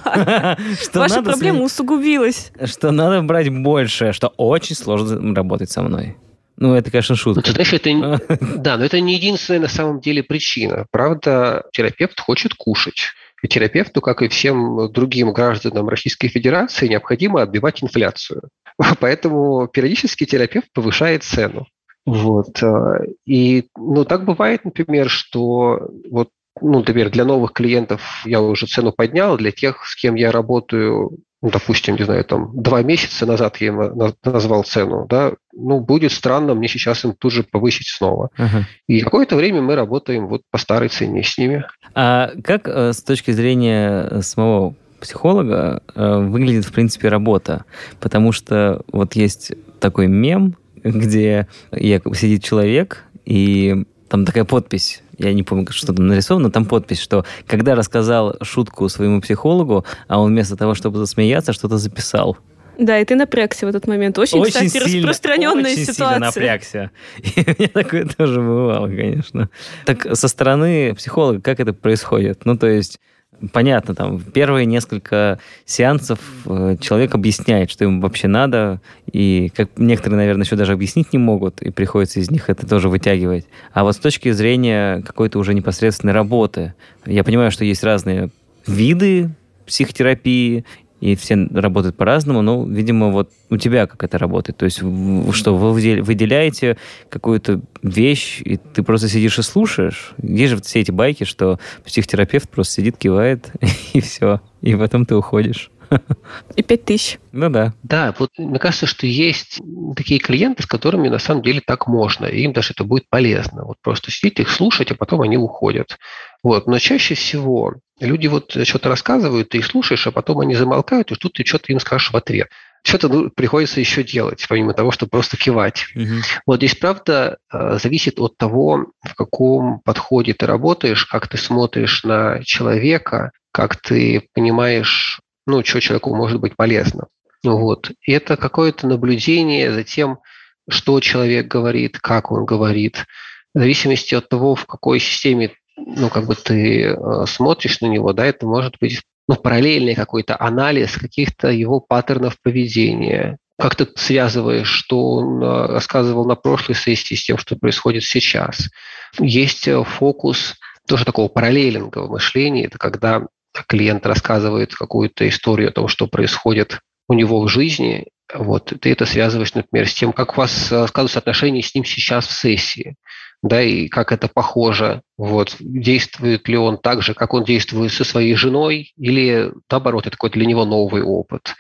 [SPEAKER 2] что
[SPEAKER 1] ваша проблема усугубилась.
[SPEAKER 2] Что надо брать больше, что очень сложно работать со мной. Ну, это, конечно, шутка.
[SPEAKER 3] Ну, ты знаешь, это, да, но это не единственная на самом деле причина. Правда, терапевт хочет кушать. И терапевту, как и всем другим гражданам Российской Федерации, необходимо отбивать инфляцию. Поэтому периодически терапевт повышает цену. Вот. И ну, так бывает, например, что вот, ну, например, для новых клиентов я уже цену поднял, для тех, с кем я работаю, ну, допустим, не знаю, там, два месяца назад я им назвал цену, да, ну, будет странно мне сейчас им тут же повысить снова. Uh-huh. И какое-то время мы работаем вот по старой цене с ними.
[SPEAKER 2] А как с точки зрения самого психолога выглядит, в принципе, работа? Потому что вот есть такой мем, где сидит человек, и там такая подпись, я не помню, что там нарисовано, там подпись, что когда рассказал шутку своему психологу, а он вместо того, чтобы засмеяться, что-то записал.
[SPEAKER 1] Да, и ты напрягся в этот момент. Очень, очень кстати, сильно, распространенная
[SPEAKER 2] очень
[SPEAKER 1] ситуация.
[SPEAKER 2] Очень сильно напрягся. И у меня такое тоже бывало, конечно. Так со стороны психолога как это происходит? Ну, то есть, понятно, там, первые несколько сеансов человек объясняет, что ему вообще надо, и как некоторые, наверное, еще даже объяснить не могут, и приходится из них это тоже вытягивать. А вот с точки зрения какой-то уже непосредственной работы, я понимаю, что есть разные виды психотерапии, и все работают по-разному, но, видимо, вот у тебя как это работает? То есть что, вы выделяете какую-то вещь, и ты просто сидишь и слушаешь? Есть же все эти байки, что психотерапевт просто сидит, кивает, и все, и потом ты уходишь.
[SPEAKER 1] И пять тысяч.
[SPEAKER 2] Ну да.
[SPEAKER 3] Да, вот мне кажется, что есть такие клиенты, с которыми на самом деле так можно, и им даже это будет полезно. Вот просто сидеть, их слушать, а потом они уходят. Вот. Но чаще всего люди вот что-то рассказывают, ты их слушаешь, а потом они замолкают, и тут ты что-то им скажешь в ответ. Что-то ну, приходится еще делать, помимо того, чтобы просто кивать.
[SPEAKER 2] Угу.
[SPEAKER 3] Вот здесь, правда, зависит от того, в каком подходе ты работаешь, как ты смотришь на человека, как ты понимаешь, ну, что человеку может быть полезно. Вот. И это какое-то наблюдение за тем, что человек говорит, как он говорит, в зависимости от того, в какой системе, ну, как бы ты смотришь на него, да, это может быть ну, параллельный какой-то анализ каких-то его паттернов поведения. Как ты связываешь, что он рассказывал на прошлой сессии с тем, что происходит сейчас. Есть фокус тоже такого параллелингового мышления. Это когда клиент рассказывает какую-то историю о том, что происходит у него в жизни. Вот, ты это связываешь, например, с тем, как у вас складываются отношения с ним сейчас в сессии. Да, и как это похоже, вот, действует ли он так же, как он действует со своей женой, или, наоборот, это какой-то для него новый опыт.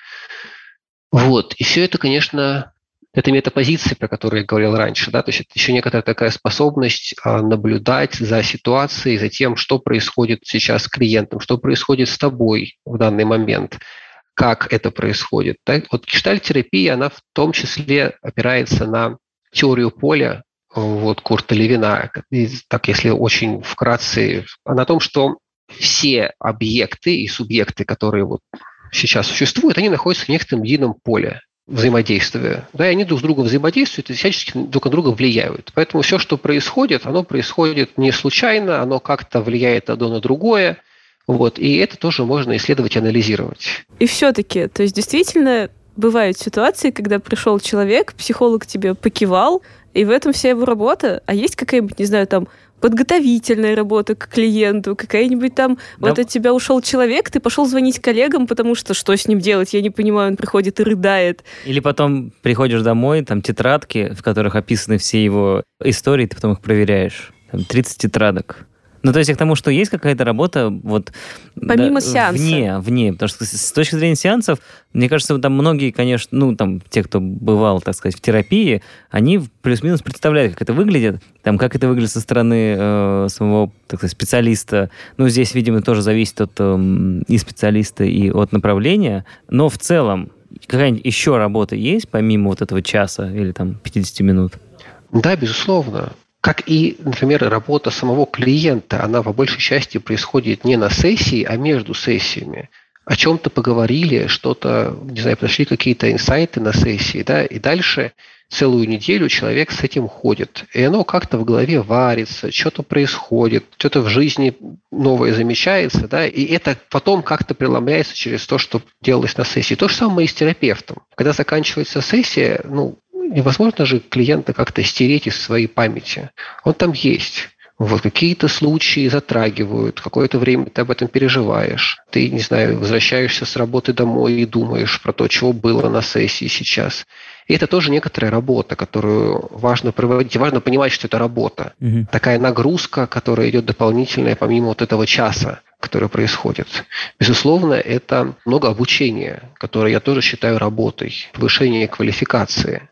[SPEAKER 3] Вот, и все это, конечно, это метапозиция, про которую я говорил раньше, да, то есть это еще некоторая такая способность наблюдать за ситуацией, за тем, что происходит сейчас с клиентом, что происходит с тобой в данный момент, как это происходит. Да? Вот гештальт-терапия, она в том числе опирается на теорию поля, вот, Курта Левина, и, так если очень вкратце, на том, что все объекты и субъекты, которые вот сейчас существуют, они находятся в некотором едином поле взаимодействия. Да, и они друг с другом взаимодействуют и всячески друг на друга влияют. Поэтому все, что происходит, оно происходит не случайно, оно как-то влияет одно на другое. Вот, и это тоже можно исследовать и анализировать.
[SPEAKER 1] И все-таки, то есть действительно бывают ситуации, когда пришел человек, психолог тебе покивал, и в этом вся его работа. А есть какая-нибудь, не знаю, там, подготовительная работа к клиенту, какая-нибудь там, да. Вот от тебя ушел человек, ты пошел звонить коллегам, потому что что с ним делать, я не понимаю, он приходит и рыдает.
[SPEAKER 2] Или потом приходишь домой, там тетрадки, в которых описаны все его истории, ты потом их проверяешь. Там тридцать тетрадок. Ну, то есть к тому, что есть какая-то работа вот
[SPEAKER 1] помимо
[SPEAKER 2] да,
[SPEAKER 1] сеанса.
[SPEAKER 2] Вне, вне. Потому что с точки зрения сеансов, мне кажется, там многие, конечно, ну, там, те, кто бывал, так сказать, в терапии, они плюс-минус представляют, как это выглядит, там, как это выглядит со стороны э, самого, так сказать, специалиста. Ну, здесь, видимо, тоже зависит от э, и специалиста, и от направления. Но в целом, какая-нибудь еще работа есть, помимо вот этого часа или там пятьдесят минут?
[SPEAKER 3] Да, безусловно. Как и, например, работа самого клиента, она по большей части происходит не на сессии, а между сессиями. О чем-то поговорили, что-то, не знаю, прошли какие-то инсайты на сессии, да, и дальше целую неделю человек с этим ходит. И оно как-то в голове варится, что-то происходит, что-то в жизни новое замечается, да, и это потом как-то преломляется через то, что делалось на сессии. То же самое и с терапевтом. Когда заканчивается сессия, ну, невозможно же клиента как-то стереть из своей памяти. Он там есть. Вот какие-то случаи затрагивают, какое-то время ты об этом переживаешь. Ты, не знаю, возвращаешься с работы домой и думаешь про то, чего было на сессии сейчас. И это тоже некоторая работа, которую важно проводить. И важно понимать, что это работа. Угу. Такая нагрузка, которая идет дополнительная помимо вот этого часа, который происходит. Безусловно, это много обучения, которое я тоже считаю работой, повышение квалификации.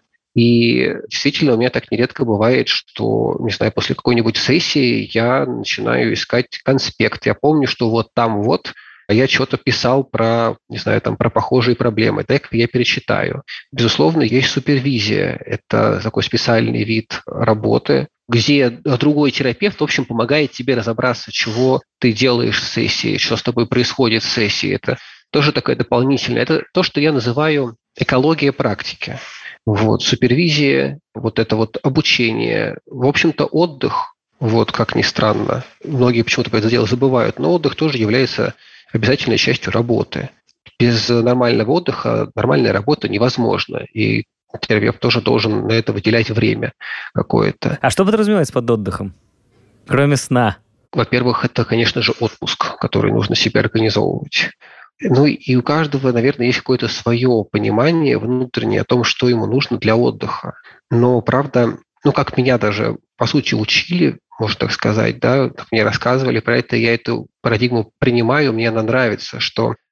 [SPEAKER 3] И действительно, у меня так нередко бывает, что, не знаю, после какой-нибудь сессии я начинаю искать конспект. Я помню, что вот там вот я что-то писал про, не знаю, там, про похожие проблемы. Дай-ка я перечитаю. Безусловно, есть супервизия. Это такой специальный вид работы, где другой терапевт, в общем, помогает тебе разобраться, чего ты делаешь в сессии, что с тобой происходит в сессии. Это тоже такое дополнительное. Это то, что я называю экология практики. Вот, супервизия, вот это вот обучение, в общем-то, отдых, вот, как ни странно. Многие почему-то про это дело забывают, но отдых тоже является обязательной частью работы. Без нормального отдыха нормальная работа невозможна, и терапевт тоже должен на это выделять время какое-то.
[SPEAKER 2] А что подразумевается под отдыхом, кроме сна?
[SPEAKER 3] Во-первых, это, конечно же, отпуск, который нужно себе организовывать. Ну и у каждого, наверное, есть какое-то свое понимание внутреннее о том, что ему нужно для отдыха. Но, правда, ну как меня даже, по сути, учили, можно так сказать, да, как мне рассказывали про это, я эту парадигму принимаю, мне она нравится, что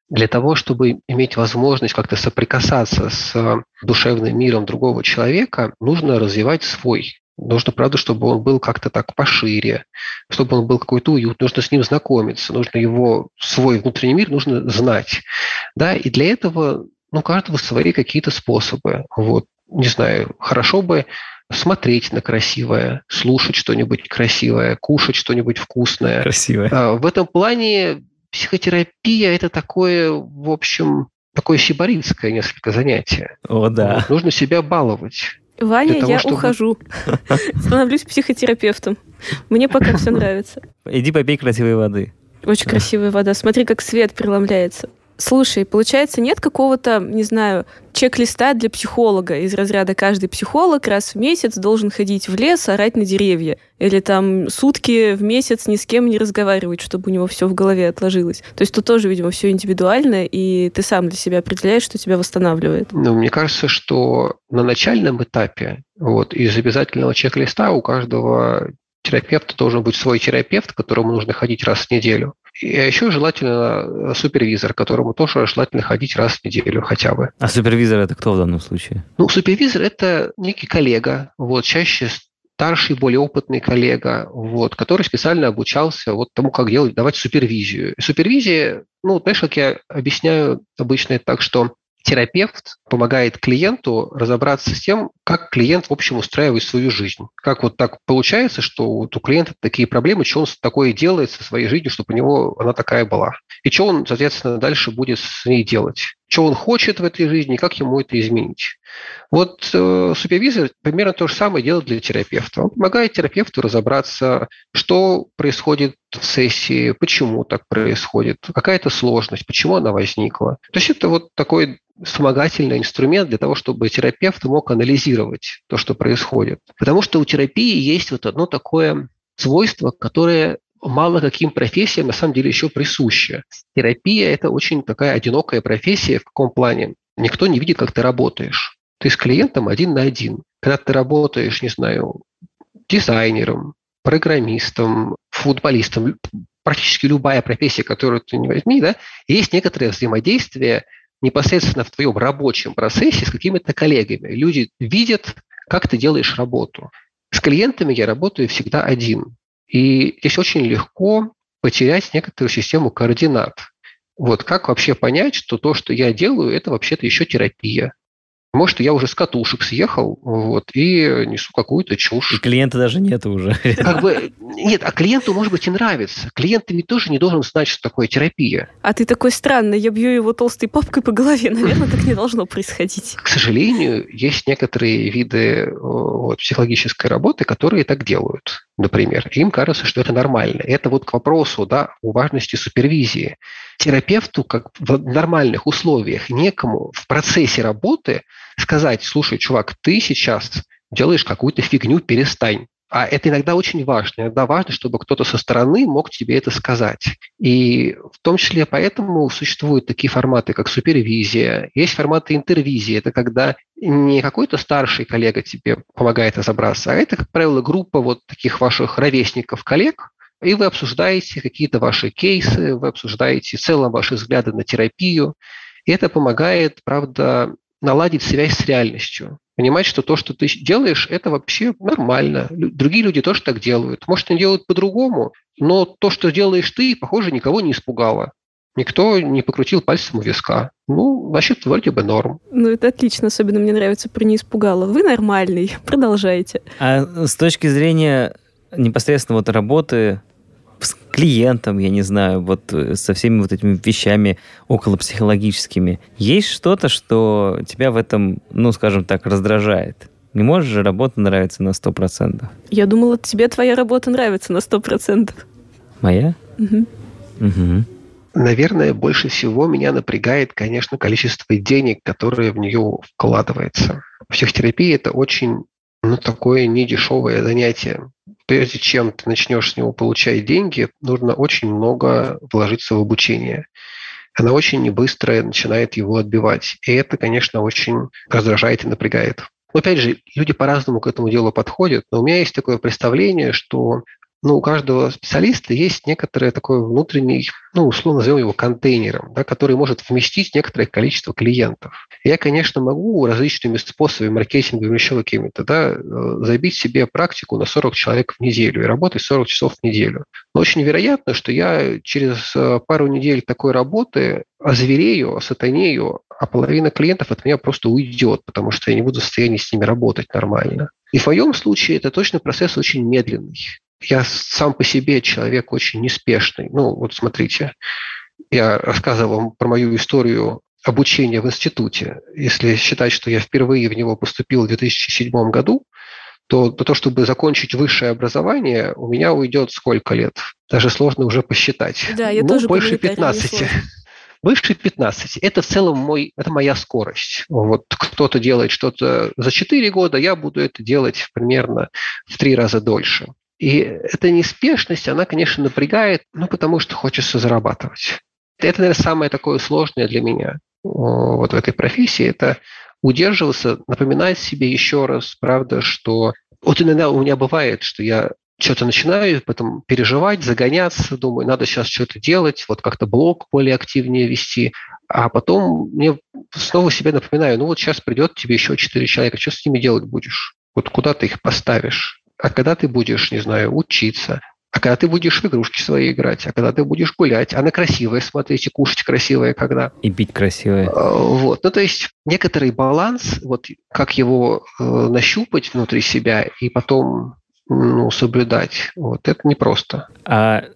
[SPEAKER 3] Для того, чтобы иметь возможность как-то соприкасаться с душевным миром другого человека, нужно развивать свой. Нужно, правда, чтобы он был как-то так пошире, чтобы он был какой-то уют, нужно с ним знакомиться, нужно его, свой внутренний мир нужно знать. Да, и для этого, ну, у каждого свои какие-то способы. Вот, не знаю, хорошо бы смотреть на красивое, слушать что-нибудь красивое, кушать что-нибудь вкусное.
[SPEAKER 2] Красивое.
[SPEAKER 3] В этом плане психотерапия – это такое, в общем, такое сибаритское несколько занятие.
[SPEAKER 2] О, да.
[SPEAKER 3] Вот, нужно себя баловать.
[SPEAKER 1] Ваня,
[SPEAKER 3] того,
[SPEAKER 1] я
[SPEAKER 3] чтобы...
[SPEAKER 1] ухожу. Становлюсь психотерапевтом. Мне пока все нравится.
[SPEAKER 2] Иди попей красивой воды.
[SPEAKER 1] Очень красивая вода. Смотри, как свет преломляется. Слушай, получается, нет какого-то, не знаю, чек-листа для психолога из разряда каждый психолог раз в месяц должен ходить в лес, орать на деревья. Или там сутки в месяц ни с кем не разговаривать, чтобы у него все в голове отложилось. То есть тут тоже, видимо, все индивидуально, и ты сам для себя определяешь, что тебя восстанавливает.
[SPEAKER 3] Ну, мне кажется, что на начальном этапе вот, из обязательного чек-листа у каждого терапевта должен быть свой терапевт, к которому нужно ходить раз в неделю. И еще желательно супервизор, к которому тоже желательно ходить раз в неделю хотя бы.
[SPEAKER 2] А супервизор – это кто в данном случае?
[SPEAKER 3] Ну, супервизор – это некий коллега, вот, чаще старший, более опытный коллега, вот, который специально обучался вот тому, как делать, давать супервизию. Супервизия, ну, знаешь, как я объясняю обычно, это так, что терапевт помогает клиенту разобраться с тем, как клиент, в общем, устраивает свою жизнь. Как вот так получается, что вот у клиента такие проблемы, что он такое делает со своей жизнью, чтобы у него она такая была. И что он, соответственно, дальше будет с ней делать. Что он хочет в этой жизни, и как ему это изменить. Вот э, супервизор примерно то же самое делает для терапевта. Он помогает терапевту разобраться, что происходит в сессии, почему так происходит, какая-то сложность, почему она возникла. То есть это вот такой вспомогательный инструмент для того, чтобы терапевт мог анализировать то, что происходит. Потому что у терапии есть вот одно такое свойство, которое мало каким профессиям на самом деле еще присуще. Терапия – это очень такая одинокая профессия. В каком плане? Никто не видит, как ты работаешь. Ты с клиентом один на один. Когда ты работаешь, не знаю, дизайнером, программистом, футболистом, практически любая профессия, которую ты не возьми, да, есть некоторое взаимодействие непосредственно в твоем рабочем процессе с какими-то коллегами. Люди видят, как ты делаешь работу. С клиентами я работаю всегда один. И здесь очень легко потерять некоторую систему координат. Вот как вообще понять, что то, что я делаю, это вообще-то еще терапия? Может, я уже с катушек съехал, вот, и несу какую-то чушь.
[SPEAKER 2] И клиента даже нет уже.
[SPEAKER 3] Как бы, нет, а клиенту, может быть, и нравится. Клиент ведь тоже не должен знать, что такое терапия.
[SPEAKER 1] А ты такой странный, я бью его толстой папкой по голове. Наверное, так не должно происходить.
[SPEAKER 3] К сожалению, есть некоторые виды вот, психологической работы, которые так делают. Например, им кажется, что это нормально. Это вот к вопросу, да, о важности супервизии. Терапевту, как в нормальных условиях, некому в процессе работы сказать: слушай, чувак, ты сейчас делаешь какую-то фигню, перестань. А это иногда очень важно. Иногда важно, чтобы кто-то со стороны мог тебе это сказать. И в том числе поэтому существуют такие форматы, как супервизия. Есть форматы интервизии. Это когда не какой-то старший коллега тебе помогает разобраться, а это, как правило, группа вот таких ваших ровесников-коллег, и вы обсуждаете какие-то ваши кейсы, вы обсуждаете в целом ваши взгляды на терапию. И это помогает, правда, наладить связь с реальностью. Понимать, что то, что ты делаешь, это вообще нормально. Другие люди тоже так делают. Может, они делают по-другому, но то, что делаешь ты, похоже, никого не испугало. Никто не покрутил пальцем у виска. Ну, значит, вроде бы норм.
[SPEAKER 1] Ну, это отлично. Особенно мне нравится про «не испугало». Вы нормальный. Продолжайте.
[SPEAKER 2] А с точки зрения непосредственно вот работы с клиентом, я не знаю, вот со всеми вот этими вещами околопсихологическими, есть что-то, что тебя в этом, ну, скажем так, раздражает? Не может же работа нравиться на сто процентов?
[SPEAKER 1] Я думала, тебе твоя работа нравится на сто процентов.
[SPEAKER 2] Моя?
[SPEAKER 1] Угу.
[SPEAKER 2] Угу.
[SPEAKER 3] Наверное, больше всего меня напрягает, конечно, количество денег, которое в нее вкладывается. Психотерапия – это очень, ну, такое недешевое занятие. Прежде чем ты начнешь с него получать деньги, нужно очень много вложиться в обучение. Она очень быстро начинает его отбивать. И это, конечно, очень раздражает и напрягает. Но, опять же, люди по-разному к этому делу подходят. Но у меня есть такое представление, что ну, у каждого специалиста есть некоторый такой внутренний, ну, условно назовем его контейнером, да, который может вместить некоторое количество клиентов. Я, конечно, могу различными способами, маркетинговыми, еще какими-то, да, забить себе практику на сорок человек в неделю и работать сорок часов в неделю. Но очень вероятно, что я через пару недель такой работы озверею, осатанею, а половина клиентов от меня просто уйдет, потому что я не буду в состоянии с ними работать нормально. И в моем случае это точно процесс очень медленный. Я сам по себе человек очень неспешный. Ну, вот смотрите, я рассказывал вам про мою историю обучения в институте. Если считать, что я впервые в него поступил в две тысячи седьмом году, то для того, чтобы закончить высшее образование, у меня уйдет сколько лет? Даже сложно уже посчитать.
[SPEAKER 1] Да, я
[SPEAKER 3] ну,
[SPEAKER 1] тоже
[SPEAKER 3] больше пятнадцати. Выше пятнадцати. Это в целом мой, это моя скорость. Вот кто-то делает что-то за четыре года, я буду это делать примерно в три раза дольше. И эта неспешность, она, конечно, напрягает, ну, потому что хочется зарабатывать. Это, наверное, самое такое сложное для меня вот в этой профессии. Это удерживаться, напоминать себе еще раз, правда, что... Вот иногда у меня бывает, что я что-то начинаю, потом переживать, загоняться, думаю, надо сейчас что-то делать, вот как-то блог более активнее вести, а потом мне снова себе напоминаю, ну вот сейчас придет тебе еще четыре человека, что с ними делать будешь? Вот куда ты их поставишь? А когда ты будешь, не знаю, учиться? А когда ты будешь в игрушки свои играть? А когда ты будешь гулять? А на красивое смотреть и кушать красивое когда?
[SPEAKER 2] И пить красивое.
[SPEAKER 3] Вот. Ну, то есть некоторый баланс, вот как его э, нащупать внутри себя и потом ну, соблюдать, вот это непросто.
[SPEAKER 2] А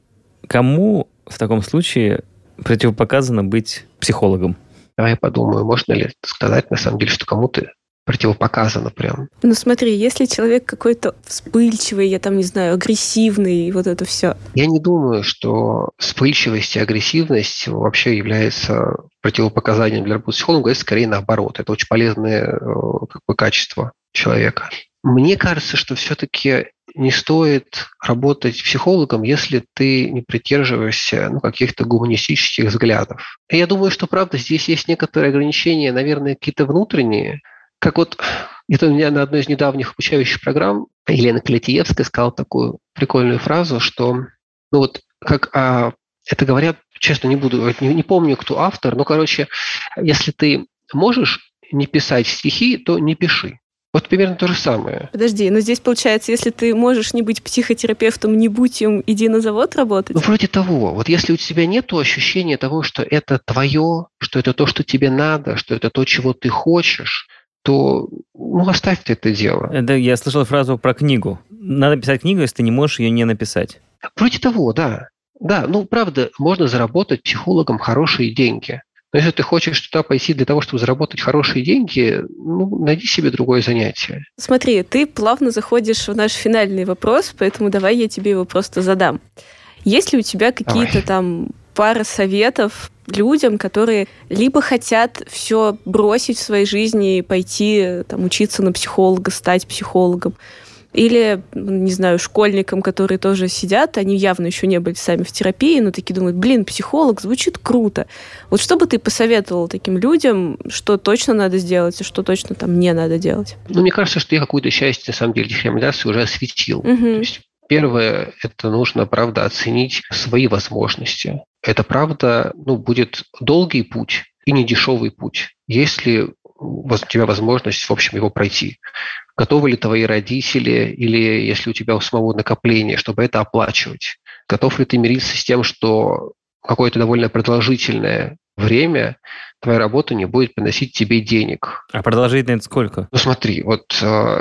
[SPEAKER 2] кому в таком случае противопоказано быть психологом?
[SPEAKER 3] Давай я подумаю, можно ли сказать на самом деле, что кому-то противопоказано прям.
[SPEAKER 1] Ну смотри, если человек какой-то вспыльчивый, я там не знаю, агрессивный, и вот это все.
[SPEAKER 3] Я не думаю, что вспыльчивость и агрессивность вообще является противопоказанием для работы психолога, это скорее наоборот. Это очень полезное как бы, качество человека. Мне кажется, что все-таки не стоит работать психологом, если ты не придерживаешься ну, каких-то гуманистических взглядов. И я думаю, что, правда, здесь есть некоторые ограничения, наверное, какие-то внутренние. Как вот это у меня на одной из недавних обучающих программ Елена Клетиевская сказала такую прикольную фразу, что, ну вот, как а, это говорят, честно, не буду, не, не помню, кто автор, но, короче, если ты можешь не писать стихи, то не пиши. Вот примерно то же самое.
[SPEAKER 1] Подожди, но здесь получается, если ты можешь не быть психотерапевтом, не будь им, иди на завод работать?
[SPEAKER 3] Ну, вроде того. Вот если у тебя нет ощущения того, что это твое, что это то, что тебе надо, что это то, чего ты хочешь, то ну, оставь ты это дело.
[SPEAKER 2] Это я слышал фразу про книгу. Надо писать книгу, если ты не можешь ее не написать.
[SPEAKER 3] Вроде того, да. Да, ну, правда, можно заработать психологом хорошие деньги. Но если ты хочешь туда пойти для того, чтобы заработать хорошие деньги, ну, найди себе другое занятие.
[SPEAKER 1] Смотри, ты плавно заходишь в наш финальный вопрос, поэтому давай я тебе его просто задам. Есть ли у тебя какие-то давай. там пара советов людям, которые либо хотят все бросить в своей жизни и пойти там, учиться на психолога, стать психологом, или, не знаю, школьникам, которые тоже сидят, они явно еще не были сами в терапии, но такие думают, блин, психолог звучит круто. Вот что бы ты посоветовал таким людям, что точно надо сделать, и что точно там не надо делать?
[SPEAKER 3] Ну, мне кажется, что я какую-то часть, на самом деле, этих рекомендаций уже осветил.
[SPEAKER 1] Угу.
[SPEAKER 3] То есть первое, это нужно, правда, оценить свои возможности. Это, правда, ну, будет долгий путь и недешевый путь, если у тебя возможность, в общем, его пройти. Готовы ли твои родители или если у тебя у самого накопление, чтобы это оплачивать? Готов ли ты мириться с тем, что какое-то довольно продолжительное время твоя работа не будет приносить тебе денег?
[SPEAKER 2] А продолжительное это сколько?
[SPEAKER 3] Ну смотри, вот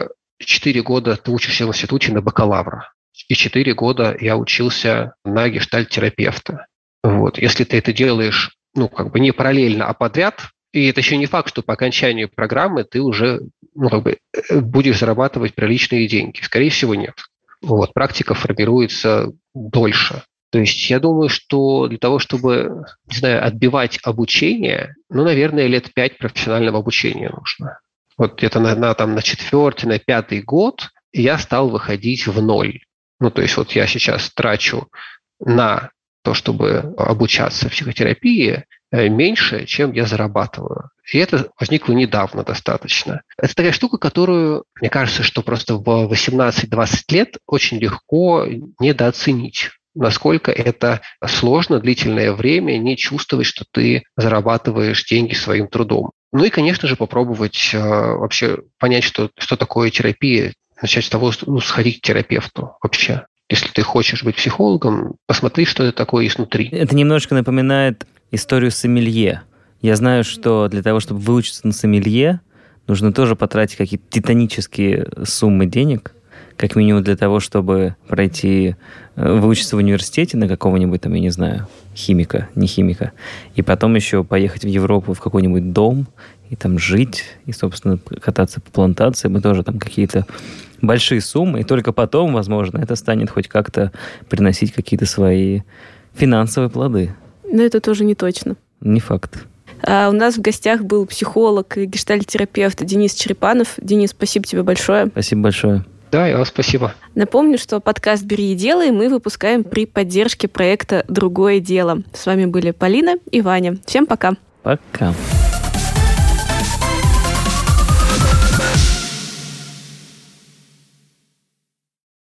[SPEAKER 3] четыре года ты учишься в институте на бакалавра, и четыре года я учился на гештальт-терапевта. Вот. Если ты это делаешь, ну, как бы не параллельно, а подряд, и это еще не факт, что по окончанию программы ты уже ну, как бы будешь зарабатывать приличные деньги. Скорее всего, нет. Вот. Практика формируется дольше. То есть я думаю, что для того, чтобы, не знаю, отбивать обучение, ну, наверное, лет пять профессионального обучения нужно. Вот где-то на, на, там, на четвертый, на пятый год я стал выходить в ноль. Ну, то есть вот я сейчас трачу на то, чтобы обучаться в психотерапии, меньше, чем я зарабатываю. И это возникло недавно достаточно. Это такая штука, которую, мне кажется, что просто в восемнадцать-двадцать лет очень легко недооценить. Насколько это сложно длительное время не чувствовать, что ты зарабатываешь деньги своим трудом. Ну и, конечно же, попробовать э, вообще понять, что, что такое терапия, начать с того, что, ну, сходить к терапевту вообще. Если ты хочешь быть психологом, посмотри, что это такое изнутри.
[SPEAKER 2] Это немножко напоминает историю сомелье. Я знаю, что для того, чтобы выучиться на сомелье, нужно тоже потратить какие-то титанические суммы денег, как минимум для того, чтобы пройти, выучиться в университете на какого-нибудь, там, я не знаю, химика, не химика, и потом еще поехать в Европу в какой-нибудь дом, и там жить, и, собственно, кататься по плантациям, и тоже там какие-то большие суммы, и только потом, возможно, это станет хоть как-то приносить какие-то свои финансовые плоды.
[SPEAKER 1] Но это тоже не точно.
[SPEAKER 2] Не факт.
[SPEAKER 1] А у нас в гостях был психолог и гештальт-терапевт Денис Черепанов. Денис, спасибо тебе большое.
[SPEAKER 2] Спасибо большое.
[SPEAKER 3] Да, и вам спасибо.
[SPEAKER 1] Напомню, что подкаст «Бери и делай» мы выпускаем при поддержке проекта «Другое дело». С вами были Полина и Ваня. Всем пока.
[SPEAKER 2] Пока.